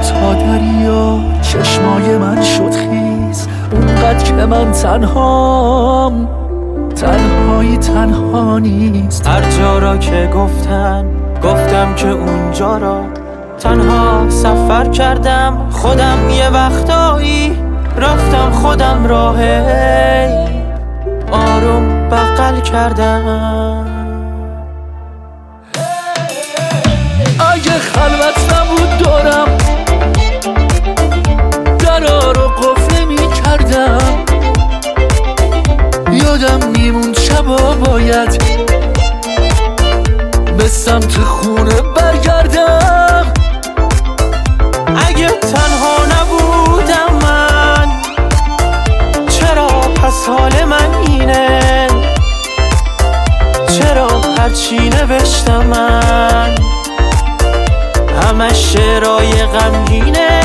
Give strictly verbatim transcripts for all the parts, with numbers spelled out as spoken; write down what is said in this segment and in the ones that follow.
تا دریا چشمای من شد خیز، اونقدر که من تنهام، تنهایی تنها نیست. هر جا را که گفتن گفتم که اونجا را تنها سفر کردم، خودم یه وقتایی رفتم خودم راه آروم بغل کردم. اگه خلوت نبود دارم درا رو قفل می کردم، یادم میموند شبا باید به سمت خونه برگردم. اگه تنها نبودم من چرا پس حال من اینه؟ چرا هرچی نوشتم من همش شعرهای غمگینه؟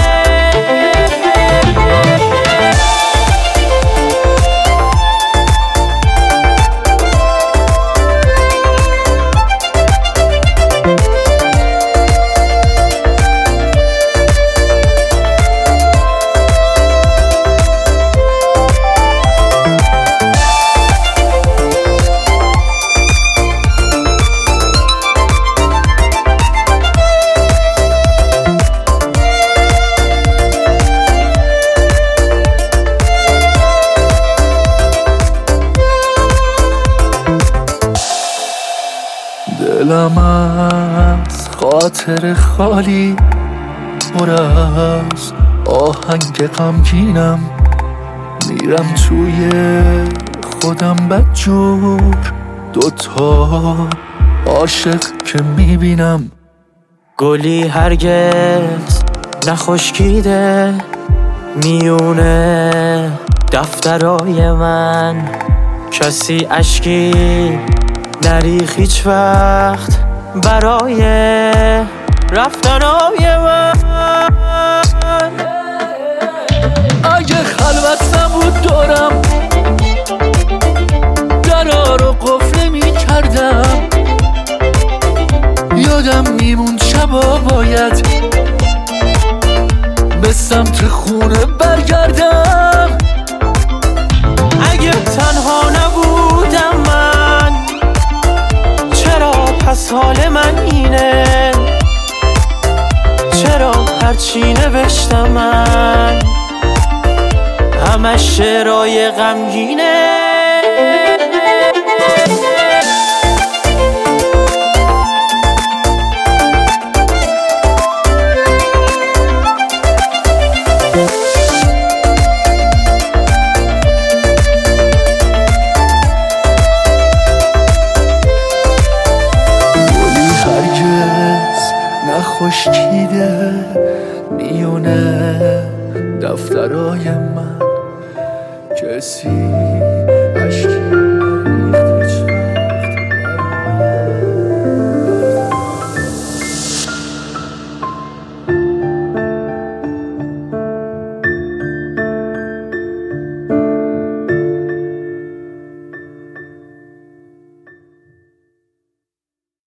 دلم از خاطر خالی پر از آهنگ غمگینم، میرم توی خودم بدجور، دوتا عاشق که میبینم. گلی هرگز نخشکیده میونه دفترای من، کسی اشکی نریخ هیچ وقت برای رفتنای من. اگه خلوت نبود دارم درا رو قفل می کردم، یادم میموند شبا باید به سمت خونه برگردم. اگه تنها نبودم من چرا پس حال من اینه؟ چرا هرچی نوشتم من همش شعرهای غمگینه؟ خشکیده میونه دفترای من، کسی